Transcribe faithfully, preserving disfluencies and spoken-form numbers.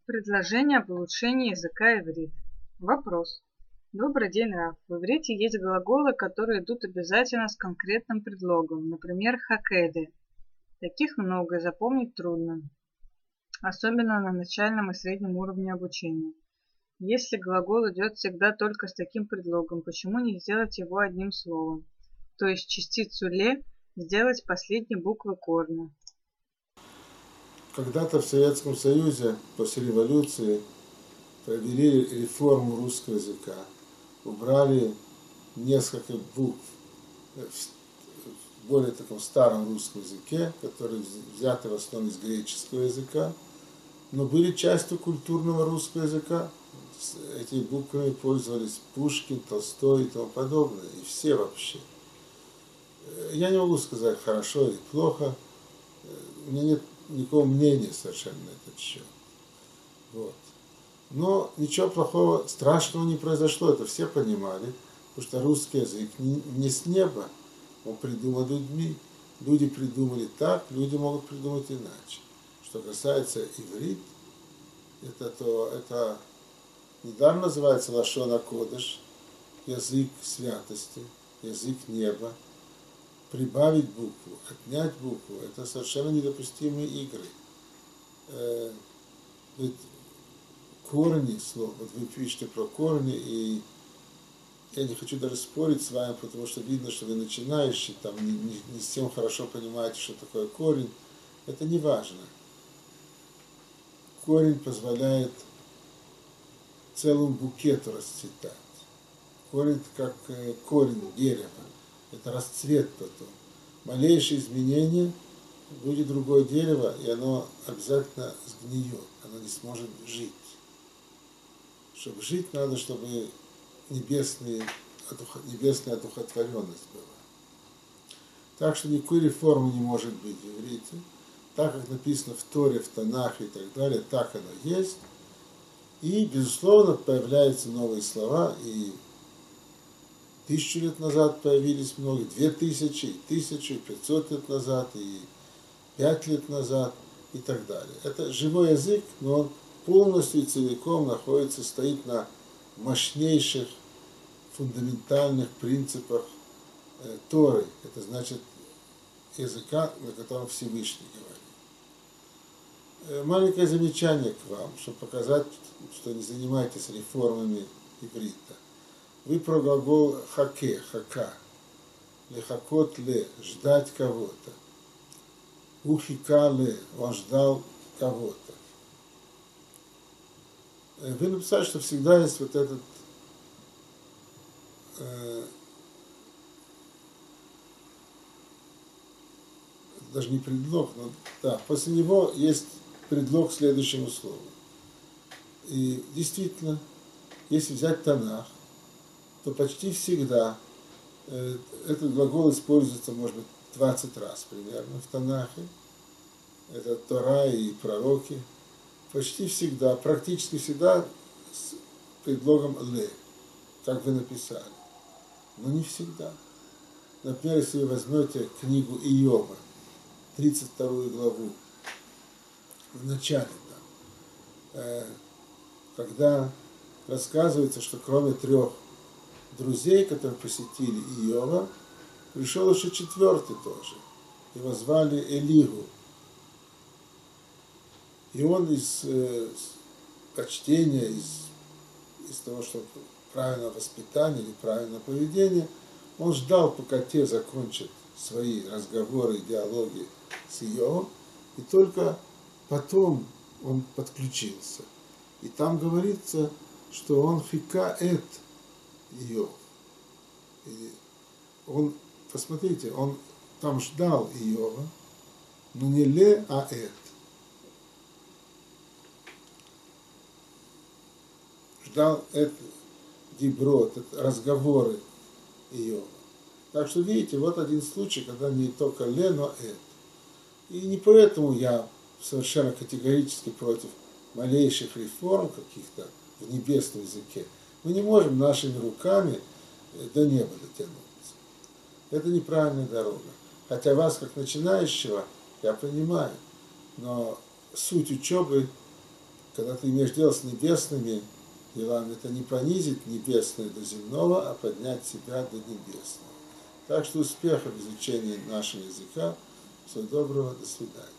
Предложение об улучшении языка иврит. Вопрос. Добрый день, Рав. В иврите есть глаголы, которые идут обязательно с конкретным предлогом, например, хакеды. Таких много и запомнить трудно, особенно на начальном и среднем уровне обучения. Если глагол идет всегда только с таким предлогом, почему не сделать его одним словом? То есть частицу ле сделать последней буквы корня. Когда-то в Советском Союзе после революции провели реформу русского языка. Убрали несколько букв в более таком старом русском языке, которые взяты в основном из греческого языка, но были частью культурного русского языка. Этими буквами пользовались Пушкин, Толстой и тому подобное, и все вообще. Я не могу сказать, хорошо или плохо, у меня нет никакого мнения совершенно на этот счет. Вот. Но ничего плохого, страшного не произошло, это все понимали, потому что русский язык не, не с неба, он придуман людьми. Люди придумали так, люди могут придумать иначе. Что касается иврит, это, то, это недаром называется лашон а-кодеш, язык святости, язык неба. Прибавить букву, отнять букву, это совершенно недопустимые игры. Э, ведь корни слова, вот вы пишете про корни, и я не хочу даже спорить с вами, потому что видно, что вы начинающие, там не, не, не всем хорошо понимаете, что такое корень. Это не важно. Корень позволяет целому букету расцветать. Корень как корень дерева. Это расцвет потом. Малейшее изменение, будет другое дерево, и оно обязательно сгниет, оно не сможет жить. Чтобы жить, надо, чтобы небесные, небесная одухотворенность была. Так что никакой реформы не может быть в иврите. Так, как написано в Торе, в Танахе и так далее, так оно есть. И, безусловно, появляются новые слова, и Тысячу лет назад появились многие, две тысячи, и тысячу, и пятьсот лет назад, и пять лет назад, и так далее. Это живой язык, но он полностью и целиком находится, стоит на мощнейших, фундаментальных принципах э, Торы. Это значит языка, на котором Всевышний говорит. Э, маленькое замечание к вам, чтобы показать, что не занимаетесь реформами иврита. Вы про глагол хаке, хака, лехакот ле, ждать кого-то. Ухика ле, он ждал кого-то. Вы написали, что всегда есть вот этот э, даже не предлог, но да, после него есть предлог к следующему слову. И действительно, если взять Танах, то почти всегда э, этот глагол используется, может быть, двадцать раз примерно в Танахе. Это Тора и пророки. Почти всегда, практически всегда с предлогом «ле», как вы написали. Но не всегда. Например, если вы возьмете книгу Иова, тридцать вторую главу, в начале, да, э, когда рассказывается, что кроме трех друзей, которые посетили Иова, пришел еще четвертый тоже. Его звали Элигу. И он из э, почтения, из, из того, что правильное воспитание или правильное поведение, он ждал, пока те закончат свои разговоры и диалоги с Иовом, и только потом он подключился. И там говорится, что он хика эт Иов. И он, посмотрите, он там ждал Иова, но не ле, а эт. Ждал эт диброт, разговоры Иова. Так что, видите, вот один случай, когда не только ле, но эт. И не поэтому я совершенно категорически против малейших реформ каких-то в небесном языке. Мы не можем нашими руками до неба дотянуться. Это неправильная дорога. Хотя вас, как начинающего, я понимаю, но суть учебы когда ты имеешь дело с небесными делами, это не понизить небесное до земного, а поднять себя до небесного. Так что успехов в изучении нашего языка. Всего доброго, до свидания.